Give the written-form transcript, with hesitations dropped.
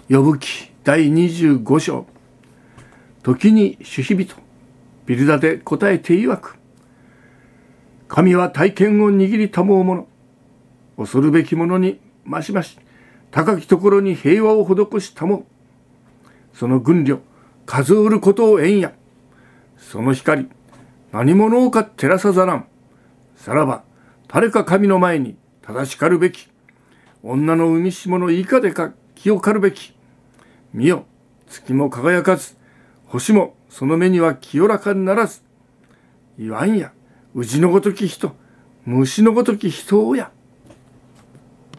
呼ぶ記第25章。時に主日人ビルダで答えて曰く、神は大権を握りたもうもの、恐るべきものにましまし高きところに平和を施したもう。その軍慮数うることをえんや。その光何者をか照らさざらん。さらば誰か神の前に正しかるべき。女の産みし者以下でか清かるべき。見よ、月も輝かず、星もその目には清らかにならず。言わんや、宇治のごとき人、虫のごとき人をや。